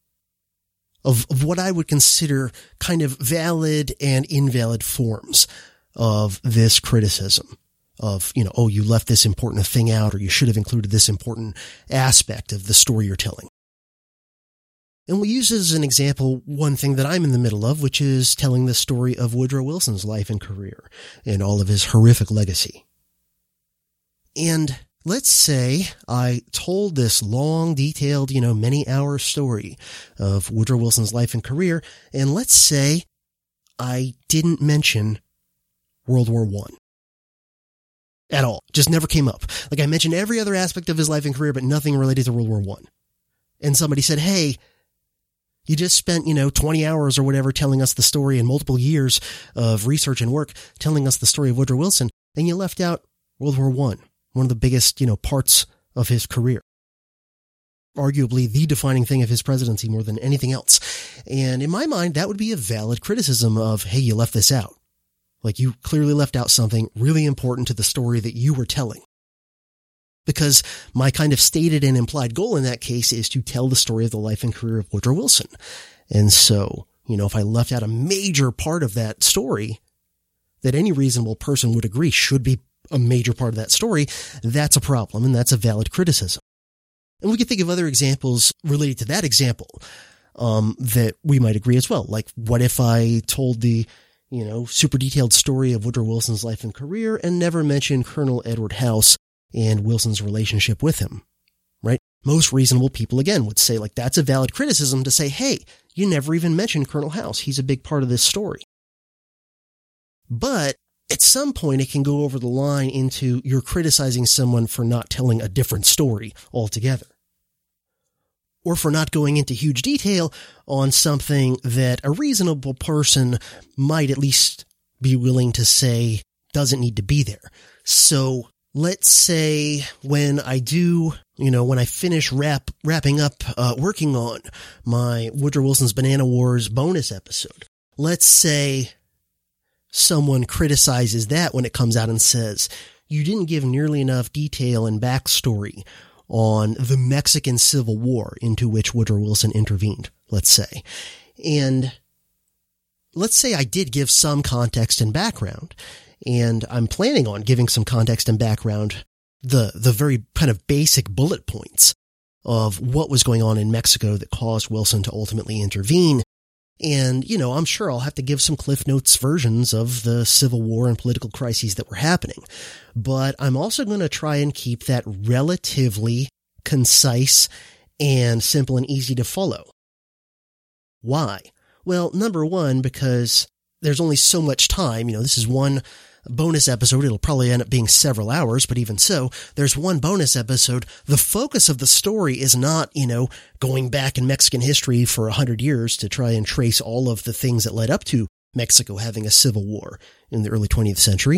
Of, of what I would consider kind of valid and invalid forms of this criticism of, you know, oh, you left this important thing out, or you should have included this important aspect of the story you're telling. And we use as an example one thing that I'm in the middle of, which is telling the story of Woodrow Wilson's life and career and all of his horrific legacy. And let's say I told this long, detailed, you know, many-hour story of Woodrow Wilson's life and career, and let's say I didn't mention World War One at all. Just never came up. Like, I mentioned every other aspect of his life and career, but nothing related to World War One. And somebody said, hey, you just spent, you know, twenty hours or whatever telling us the story and multiple years of research and work telling us the story of Woodrow Wilson, and you left out World War One. One of the biggest, you know, parts of his career. Arguably the defining thing of his presidency more than anything else. And in my mind, that would be a valid criticism of, hey, you left this out. Like, you clearly left out something really important to the story that you were telling. Because my kind of stated and implied goal in that case is to tell the story of the life and career of Woodrow Wilson. And so, you know, if I left out a major part of that story that any reasonable person would agree should be a major part of that story, that's a problem, and that's a valid criticism. And we can think of other examples related to that example um, that we might agree as well. Like, what if I told the, you know, super detailed story of Woodrow Wilson's life and career and never mentioned Colonel Edward House and Wilson's relationship with him, right? Most reasonable people, again, would say, like, that's a valid criticism to say, hey, you never even mentioned Colonel House. He's a big part of this story. But at some point, it can go over the line into you're criticizing someone for not telling a different story altogether. Or for not going into huge detail on something that a reasonable person might at least be willing to say doesn't need to be there. So let's say when I do, you know, when I finish wrap, wrapping up, uh, working on my Woodrow Wilson's Banana Wars bonus episode, let's say someone criticizes that when it comes out and says, you didn't give nearly enough detail and backstory on the Mexican Civil War into which Woodrow Wilson intervened, let's say. And let's say I did give some context and background, and I'm planning on giving some context and background, the, the very kind of basic bullet points of what was going on in Mexico that caused Wilson to ultimately intervene. And, you know, I'm sure I'll have to give some Cliff Notes versions of the Civil War and political crises that were happening. But I'm also going to try and keep that relatively concise and simple and easy to follow. Why? Well, number one, because there's only so much time. You know, this is one bonus episode. It'll probably end up being several hours, but even so, there's one bonus episode. The focus of the story is not, you know, going back in Mexican history for a hundred years to try and trace all of the things that led up to Mexico having a civil war in the early twentieth century.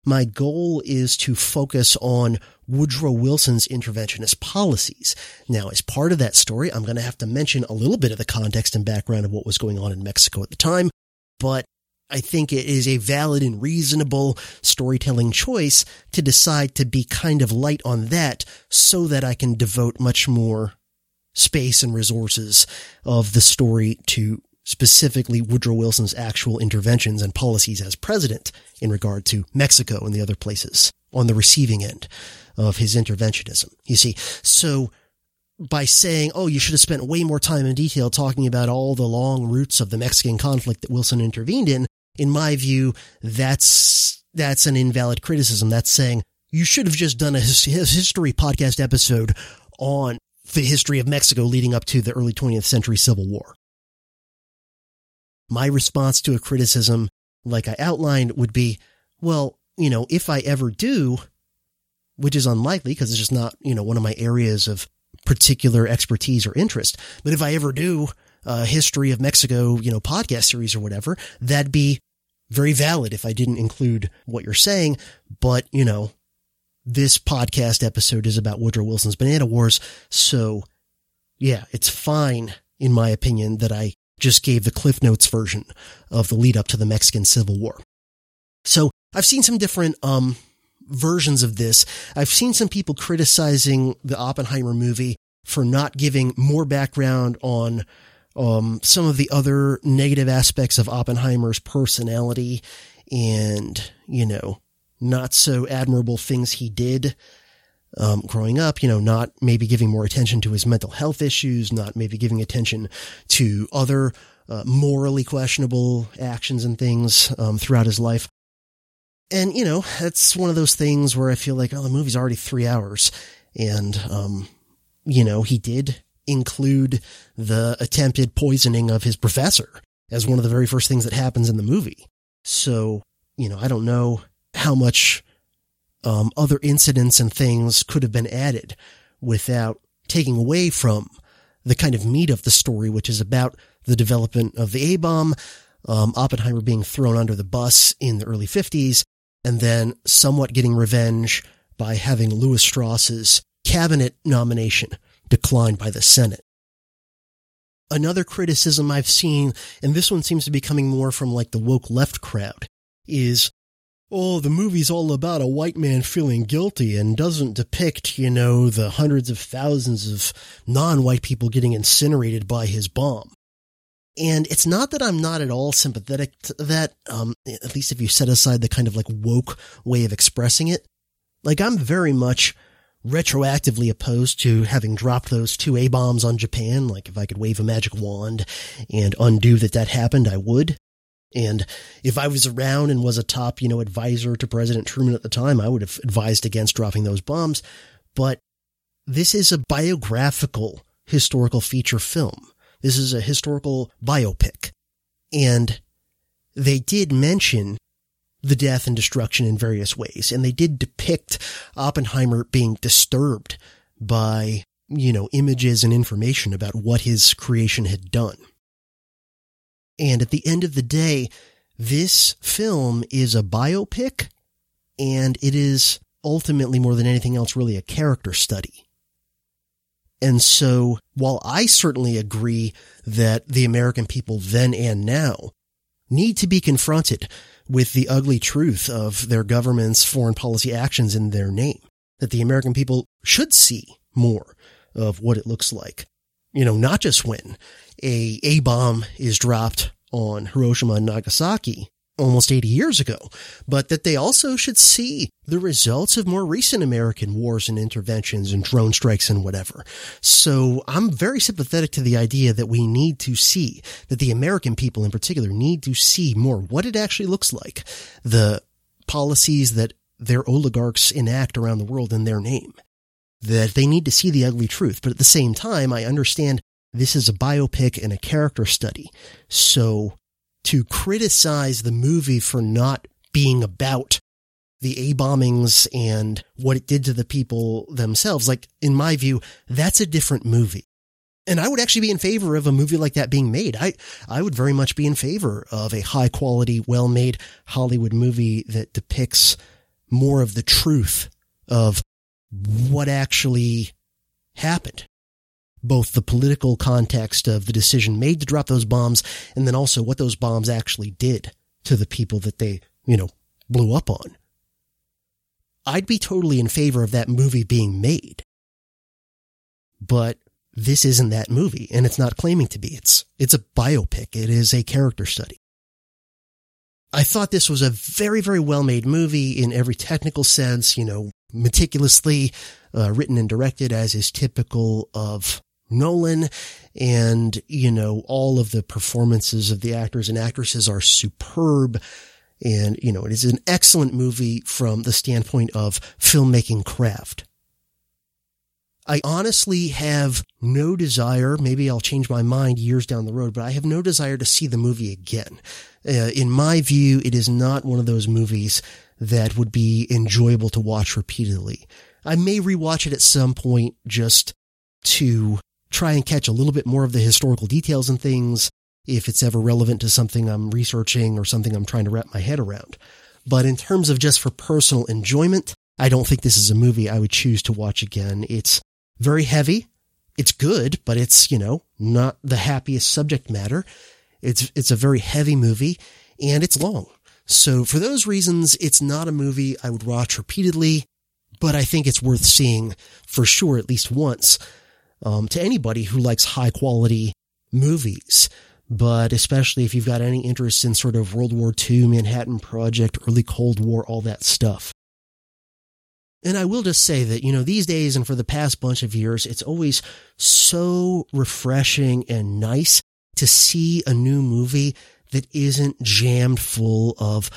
my goal is to focus on Woodrow Wilson's interventionist policies. Now, as part of that story, I'm going to have to mention a little bit of the context and background of what was going on in Mexico at the time, but I think it is a valid and reasonable storytelling choice to decide to be kind of light on that so that I can devote much more space and resources of the story to specifically Woodrow Wilson's actual interventions and policies as president in regard to Mexico and the other places on the receiving end of his interventionism. You see, so by saying, oh, you should have spent way more time in detail talking about all the long roots of the Mexican conflict that Wilson intervened in, in my view, that's, that's an invalid criticism. That's saying you should have just done a his, his history podcast episode on the history of Mexico leading up to the early twentieth century Civil War. My response to a criticism, like I outlined, would be, well, you know, if I ever do, which is unlikely because it's just not, you know, one of my areas of particular expertise or interest, but if I ever do a history of Mexico, you know, podcast series or whatever, that'd be very valid if I didn't include what you're saying. But, you know, this podcast episode is about Woodrow Wilson's Banana Wars. So yeah, it's fine, in my opinion, that I just gave the Cliff Notes version of the lead up to the Mexican Civil War. So I've seen some different, um, versions of this. I've seen some people criticizing the Oppenheimer movie for not giving more background on, um, some of the other negative aspects of Oppenheimer's personality and, you know, not so admirable things he did Um, growing up, you know, not maybe giving more attention to his mental health issues, not maybe giving attention to other uh, morally questionable actions and things um, throughout his life. And, you know, that's one of those things where I feel like, oh, the movie's already three hours. And, um, you know, he did include the attempted poisoning of his professor as one of the very first things that happens in the movie. So, you know, I don't know how much Um, other incidents and things could have been added without taking away from the kind of meat of the story, which is about the development of the A-bomb, um, Oppenheimer being thrown under the bus in the early fifties, and then somewhat getting revenge by having Louis Strauss's cabinet nomination declined by the Senate. Another criticism I've seen, and this one seems to be coming more from like the woke left crowd, is, oh, the movie's all about a white man feeling guilty and doesn't depict, you know, the hundreds of thousands of non-white people getting incinerated by his bomb. And it's not that I'm not at all sympathetic to that, um, at least if you set aside the kind of like woke way of expressing it. Like, I'm very much retroactively opposed to having dropped those two A-bombs on Japan. Like, if I could wave a magic wand and undo that that happened, I would. And if I was around and was a top, you know, advisor to President Truman at the time, I would have advised against dropping those bombs. But this is a biographical historical feature film. This is a historical biopic. And they did mention the death and destruction in various ways. And they did depict Oppenheimer being disturbed by, you know, images and information about what his creation had done. And at the end of the day, this film is a biopic, and it is ultimately, more than anything else, really a character study. And so, while I certainly agree that the American people then and now need to be confronted with the ugly truth of their government's foreign policy actions in their name, that the American people should see more of what it looks like, you know, not just when a A-bomb is dropped on Hiroshima and Nagasaki almost eighty years ago, but that they also should see the results of more recent American wars and interventions and drone strikes and whatever. So I'm very sympathetic to the idea that we need to see, that the American people in particular need to see more what it actually looks like, the policies that their oligarchs enact around the world in their name, that they need to see the ugly truth. But at the same time, I understand this is a biopic and a character study. So to criticize the movie for not being about the A-bombings and what it did to the people themselves, like, in my view, that's a different movie. And I would actually be in favor of a movie like that being made. I, I would very much be in favor of a high quality, well-made Hollywood movie that depicts more of the truth of what actually happened. Both the political context of the decision made to drop those bombs, and then also what those bombs actually did to the people that they, you know, blew up on. I'd be totally in favor of that movie being made. But this isn't that movie, and it's not claiming to be. It's, it's a biopic. It is a character study. I thought this was a very, very well-made movie in every technical sense, you know, meticulously uh, written and directed as is typical of Nolan. And, you know, all of the performances of the actors and actresses are superb. And, you know, it is an excellent movie from the standpoint of filmmaking craft. I honestly have no desire, maybe I'll change my mind years down the road, but I have no desire to see the movie again. Uh, in my view, it is not one of those movies that would be enjoyable to watch repeatedly. I may rewatch it at some point just to try and catch a little bit more of the historical details and things, if it's ever relevant to something I'm researching or something I'm trying to wrap my head around. But in terms of just for personal enjoyment, I don't think this is a movie I would choose to watch again. It's very heavy. It's good, but it's, you know, not the happiest subject matter. It's, it's a very heavy movie, and it's long. So for those reasons, it's not a movie I would watch repeatedly, but I think it's worth seeing for sure at least once, um, to anybody who likes high quality movies. But especially if you've got any interest in sort of World War Two, Manhattan Project, early Cold War, all that stuff. And I will just say that, you know, these days and for the past bunch of years, it's always so refreshing and nice to see a new movie that isn't jammed full of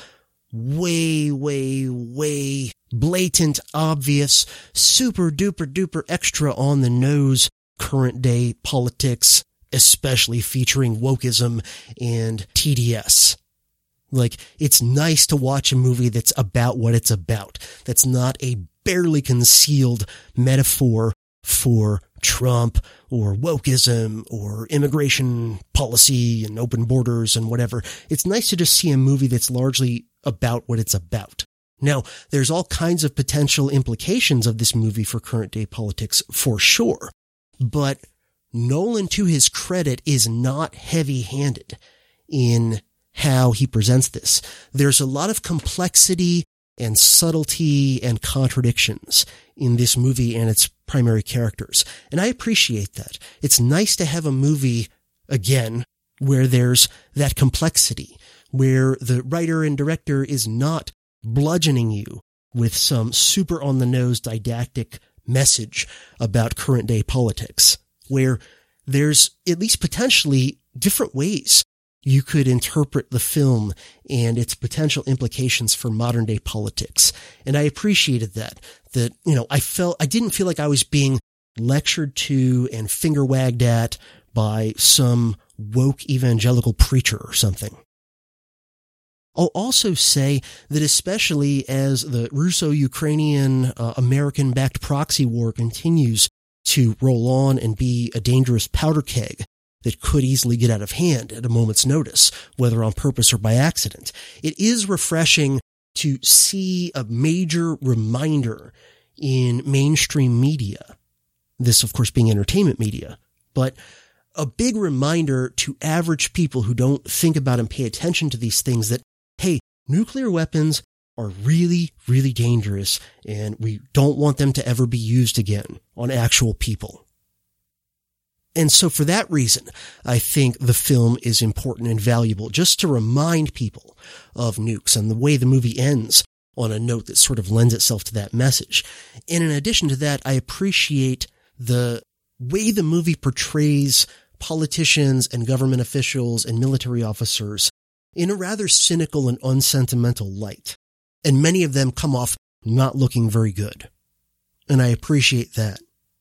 way, way, way blatant, obvious, super duper duper extra on the nose current day politics, especially featuring wokeism and T D S. Like, it's nice to watch a movie that's about what it's about. That's not a barely concealed metaphor for Trump or wokeism or immigration policy and open borders and whatever. It's nice to just see a movie that's largely about what it's about. Now, there's all kinds of potential implications of this movie for current day politics for sure, but Nolan, to his credit, is not heavy-handed in how he presents this. There's a lot of complexity and subtlety and contradictions in this movie and its primary characters. And I appreciate that. It's nice to have a movie, again, where there's that complexity, where the writer and director is not bludgeoning you with some super on-the-nose didactic message about current-day politics, where there's at least potentially different ways you could interpret the film and its potential implications for modern day politics. And I appreciated that, that, you know, I felt, I didn't feel like I was being lectured to and finger wagged at by some woke evangelical preacher or something. I'll also say that especially as the Russo-Ukrainian uh, American-backed proxy war continues to roll on and be a dangerous powder keg that could easily get out of hand at a moment's notice, whether on purpose or by accident, it is refreshing to see a major reminder in mainstream media, this of course being entertainment media, but a big reminder to average people who don't think about and pay attention to these things that, hey, nuclear weapons are really, really dangerous, and we don't want them to ever be used again on actual people. And so for that reason, I think the film is important and valuable, just to remind people of nukes, and the way the movie ends on a note that sort of lends itself to that message. And in addition to that, I appreciate the way the movie portrays politicians and government officials and military officers in a rather cynical and unsentimental light. And many of them come off not looking very good. And I appreciate that.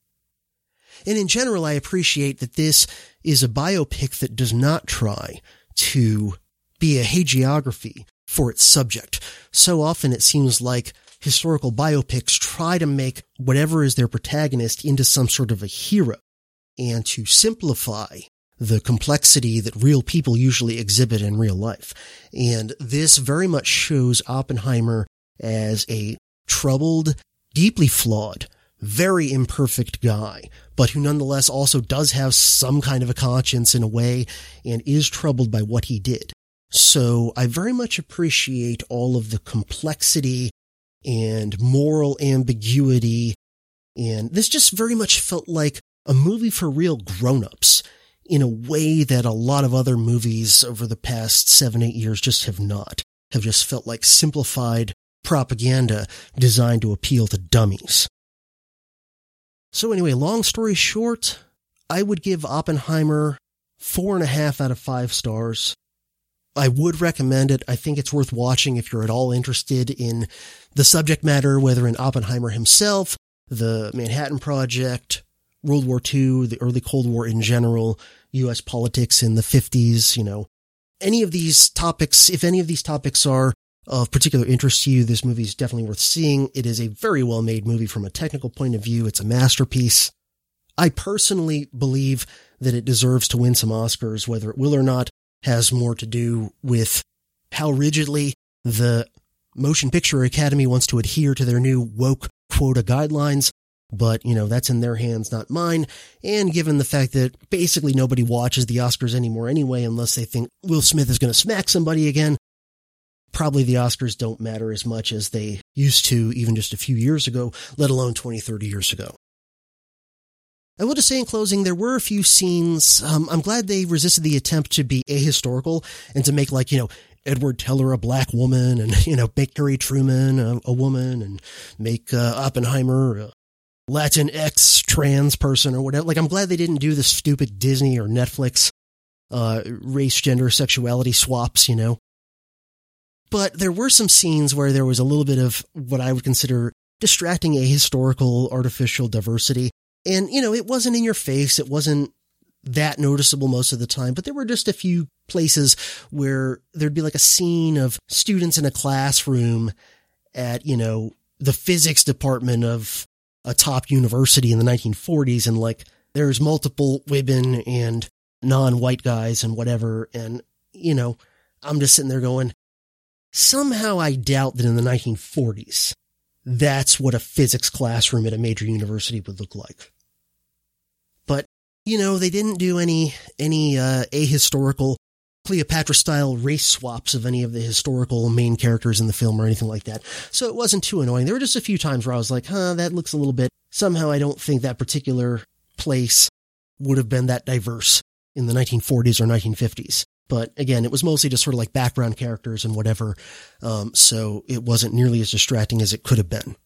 And in general, I appreciate that this is a biopic that does not try to be a hagiography for its subject. So often it seems like historical biopics try to make whatever is their protagonist into some sort of a hero, and to simplify the complexity that real people usually exhibit in real life. And this very much shows Oppenheimer as a troubled, deeply flawed, very imperfect guy, but who nonetheless also does have some kind of a conscience in a way and is troubled by what he did. So I very much appreciate all of the complexity and moral ambiguity, and this just very much felt like a movie for real grown-ups in a way that a lot of other movies over the past seven, eight years just have not, have just felt like simplified propaganda designed to appeal to dummies. So anyway, long story short, I would give Oppenheimer four and a half out of five stars. I would recommend it. I think it's worth watching if you're at all interested in the subject matter, whether in Oppenheimer himself, the Manhattan Project, World War Two, the early Cold War in general, U S politics in the fifties, you know, any of these topics, if any of these topics are of particular interest to you, this movie is definitely worth seeing. It is a very well-made movie from a technical point of view. It's a masterpiece. I personally believe that it deserves to win some Oscars. Whether it will or not has more to do with how rigidly the Motion Picture Academy wants to adhere to their new woke quota guidelines. But, you know, that's in their hands, not mine. And given the fact that basically nobody watches the Oscars anymore anyway, unless they think Will Smith is going to smack somebody again, probably the Oscars don't matter as much as they used to even just a few years ago, let alone twenty, thirty years ago. I will just say in closing, there were a few scenes. Um, I'm glad they resisted the attempt to be ahistorical and to make, like, you know, Edward Teller a black woman and, you know, make Harry Truman a, a woman and make uh, Oppenheimer a Latinx trans person or whatever. Like, I'm glad they didn't do the stupid Disney or Netflix uh, race, gender, sexuality swaps, you know. But there were some scenes where there was a little bit of what I would consider distracting ahistorical artificial diversity. And, you know, it wasn't in your face. It wasn't that noticeable most of the time, but there were just a few places where there'd be like a scene of students in a classroom at, you know, the physics department of a top university in the nineteen forties. And like, there's multiple women and non-white guys and whatever. And, you know, I'm just sitting there going, somehow I doubt that in the nineteen forties, that's what a physics classroom at a major university would look like. But, you know, they didn't do any, any, uh, ahistorical Cleopatra-style race swaps of any of the historical main characters in the film or anything like that. So it wasn't too annoying. There were just a few times where I was like, huh, that looks a little bit, somehow I don't think that particular place would have been that diverse in the nineteen forties or nineteen fifties. But again, it was mostly just sort of like background characters and whatever. Um, so it wasn't nearly as distracting as it could have been.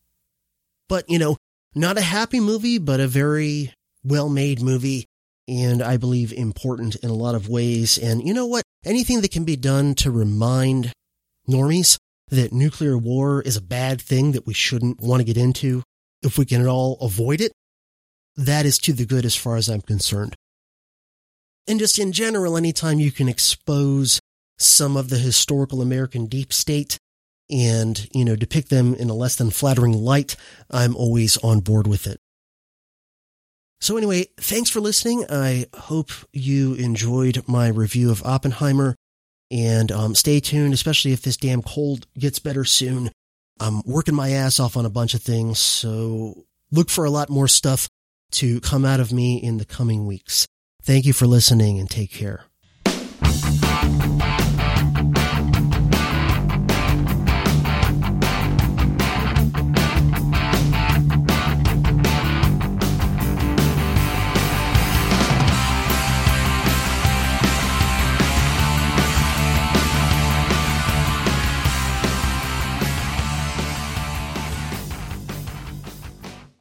But, you know, not a happy movie, but a very well-made movie. And I believe important in a lot of ways. And you know what? Anything that can be done to remind normies that nuclear war is a bad thing that we shouldn't want to get into, if we can at all avoid it, that is to the good as far as I'm concerned. And just in general, anytime you can expose some of the historical American deep state and, you know, depict them in a less than flattering light, I'm always on board with it. So anyway, thanks for listening. I hope you enjoyed my review of Oppenheimer, and um, stay tuned, especially if this damn cold gets better soon. I'm working my ass off on a bunch of things, so look for a lot more stuff to come out of me in the coming weeks. Thank you for listening, and take care.